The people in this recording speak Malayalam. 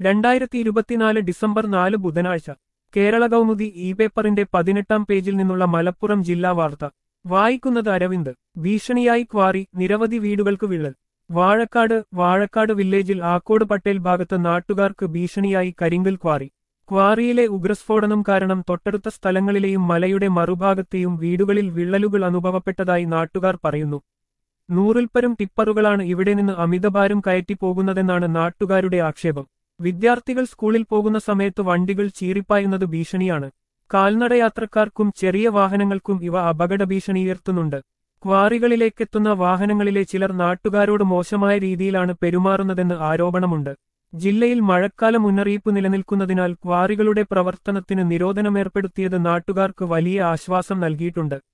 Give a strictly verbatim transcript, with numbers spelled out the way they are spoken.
രണ്ടായിരത്തി ഇരുപത്തിനാല് ഡിസംബർ നാല് ബുധനാഴ്ച കേരള കൗമുദി ഇ പേപ്പറിന്റെ പതിനെട്ടാം പേജിൽ നിന്നുള്ള മലപ്പുറം ജില്ലാ വാർത്ത വായിക്കുന്നത് അരവിന്ദ്. ഭീഷണിയായി ക്വാറി, നിരവധി വീടുകൾക്ക് വിള്ളൽ. വാഴക്കാട് വാഴക്കാട് വില്ലേജിൽ ആക്കോട് പട്ടേൽ ഭാഗത്ത് നാട്ടുകാർക്ക് ഭീഷണിയായി കരിങ്കൽ ക്വാറി. ക്വാറിയിലെ ഉഗ്രസ്ഫോടനം കാരണം തൊട്ടടുത്ത സ്ഥലങ്ങളിലെയും മലയുടെ മറുഭാഗത്തെയും വീടുകളിൽ വിള്ളലുകൾ അനുഭവപ്പെട്ടതായി നാട്ടുകാർ പറയുന്നു. നൂറിൽപ്പരം ടിപ്പറുകളാണ് ഇവിടെ നിന്ന് അമിതഭാരം കയറ്റി പോകുന്നതെന്നാണ് നാട്ടുകാരുടെ ആക്ഷേപം. വിദ്യാർത്ഥികൾ സ്കൂളിൽ പോകുന്ന സമയത്ത് വണ്ടികൾ ചീറിപ്പായുന്നത് ഭീഷണിയാണ്. കാൽനടയാത്രക്കാർക്കും ചെറിയ വാഹനങ്ങൾക്കും ഇവ അപകട ഭീഷണി ഉയർത്തുന്നുണ്ട്. ക്വാറികളിലേക്കെത്തുന്ന വാഹനങ്ങളിലെ ചിലർ നാട്ടുകാരോട് മോശമായ രീതിയിലാണ് പെരുമാറുന്നതെന്ന് ആരോപണമുണ്ട്. ജില്ലയിൽ മഴക്കാല മുന്നറിയിപ്പ് നിലനിൽക്കുന്നതിനാൽ ക്വാറികളുടെ പ്രവർത്തനത്തിന് നിരോധനമേർപ്പെടുത്തിയത് നാട്ടുകാർക്ക് വലിയ ആശ്വാസം നൽകിയിട്ടുണ്ട്.